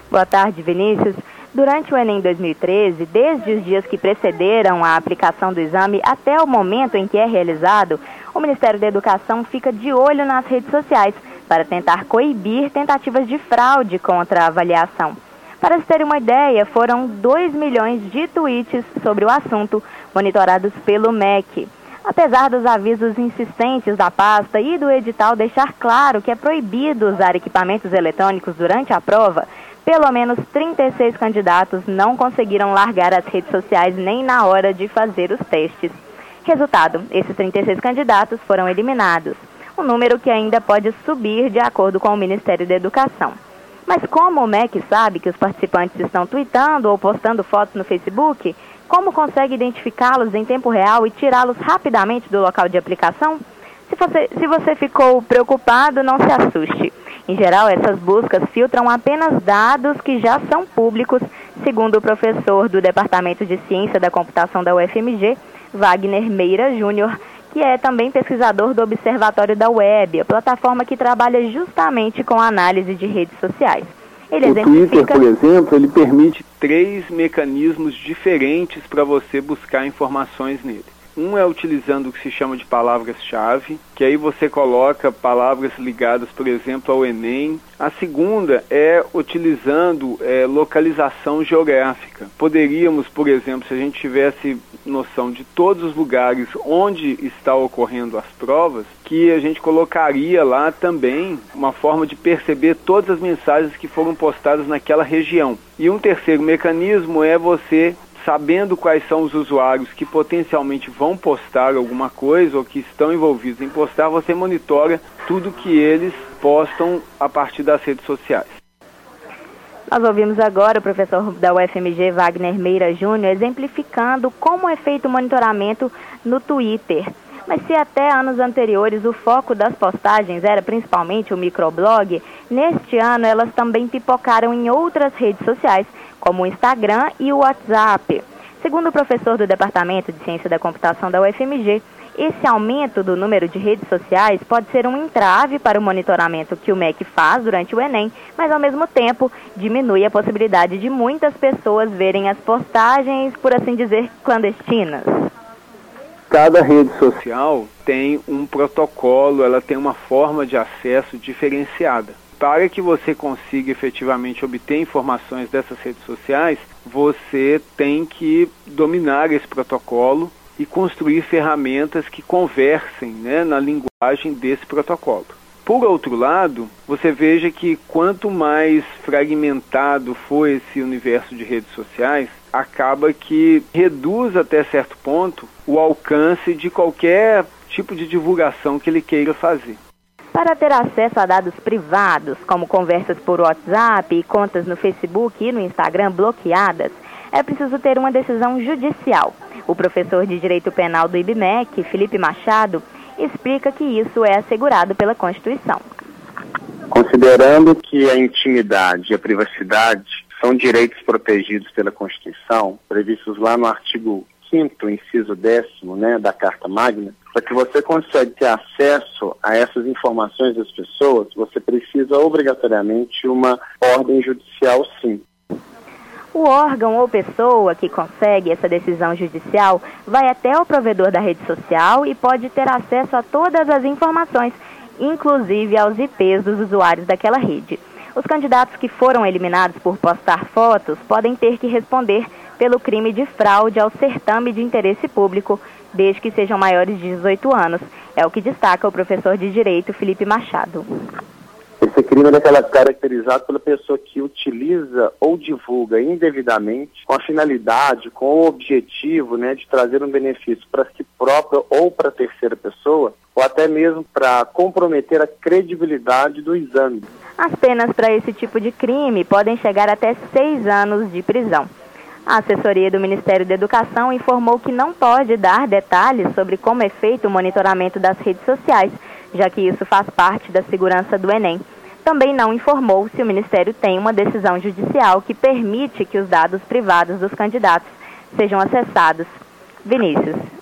Boa tarde, Vinícius. Durante o Enem 2013, desde os dias que precederam a aplicação do exame até o momento em que é realizado, o Ministério da Educação fica de olho nas redes sociais para tentar coibir tentativas de fraude contra a avaliação. Para se ter uma ideia, foram 2 milhões de tweets sobre o assunto monitorados pelo MEC. Apesar dos avisos insistentes da pasta e do edital deixar claro que é proibido usar equipamentos eletrônicos durante a prova, pelo menos 36 candidatos não conseguiram largar as redes sociais nem na hora de fazer os testes. Resultado, esses 36 candidatos foram eliminados, um número que ainda pode subir de acordo com o Ministério da Educação. Mas como o MEC sabe que os participantes estão tweetando ou postando fotos no Facebook, como consegue identificá-los em tempo real e tirá-los rapidamente do local de aplicação? Se você ficou preocupado, não se assuste. Em geral, essas buscas filtram apenas dados que já são públicos, segundo o professor do Departamento de Ciência da Computação da UFMG, Wagner Meira Júnior, que é também pesquisador do Observatório da Web, a plataforma que trabalha justamente com a análise de redes sociais. O Twitter, por exemplo, ele permite 3 mecanismos diferentes para você buscar informações nele. Um é utilizando o que se chama de palavras-chave, que aí você coloca palavras ligadas, por exemplo, ao Enem. A segunda é utilizando localização geográfica. Poderíamos, por exemplo, se a gente tivesse noção de todos os lugares onde está ocorrendo as provas, que a gente colocaria lá também uma forma de perceber todas as mensagens que foram postadas naquela região. E um terceiro mecanismo é você, sabendo quais são os usuários que potencialmente vão postar alguma coisa ou que estão envolvidos em postar, você monitora tudo que eles postam a partir das redes sociais. Nós ouvimos agora o professor da UFMG, Wagner Meira Júnior, exemplificando como é feito o monitoramento no Twitter. Mas se até anos anteriores o foco das postagens era principalmente o microblog, neste ano elas também pipocaram em outras redes sociais, como o Instagram e o WhatsApp. Segundo o professor do Departamento de Ciência da Computação da UFMG, esse aumento do número de redes sociais pode ser um entrave para o monitoramento que o MEC faz durante o Enem, mas ao mesmo tempo diminui a possibilidade de muitas pessoas verem as postagens, por assim dizer, clandestinas. Cada rede social tem um protocolo, ela tem uma forma de acesso diferenciada. Para que você consiga efetivamente obter informações dessas redes sociais, você tem que dominar esse protocolo e construir ferramentas que conversem, na linguagem desse protocolo. Por outro lado, você veja que quanto mais fragmentado for esse universo de redes sociais, acaba que reduz até certo ponto o alcance de qualquer tipo de divulgação que ele queira fazer. Para ter acesso a dados privados, como conversas por WhatsApp e contas no Facebook e no Instagram bloqueadas, é preciso ter uma decisão judicial. O professor de Direito Penal do IBMEC, Felipe Machado, explica que isso é assegurado pela Constituição. Considerando que a intimidade e a privacidade são direitos protegidos pela Constituição, previstos lá no artigo 5º, inciso 10º, da Carta Magna, para que você consiga ter acesso a essas informações das pessoas, você precisa obrigatoriamente uma ordem judicial, sim. O órgão ou pessoa que consegue essa decisão judicial vai até o provedor da rede social e pode ter acesso a todas as informações, inclusive aos IPs dos usuários daquela rede. Os candidatos que foram eliminados por postar fotos podem ter que responder pelo crime de fraude ao certame de interesse público, desde que sejam maiores de 18 anos. É o que destaca o professor de Direito, Felipe Machado. Esse crime é caracterizado pela pessoa que utiliza ou divulga indevidamente com a finalidade, com o objetivo de trazer um benefício para si própria ou para terceira pessoa, ou até mesmo para comprometer a credibilidade do exame. As penas para esse tipo de crime podem chegar até 6 anos de prisão. A assessoria do Ministério da Educação informou que não pode dar detalhes sobre como é feito o monitoramento das redes sociais, já que isso faz parte da segurança do Enem. Também não informou se o Ministério tem uma decisão judicial que permite que os dados privados dos candidatos sejam acessados. Vinícius.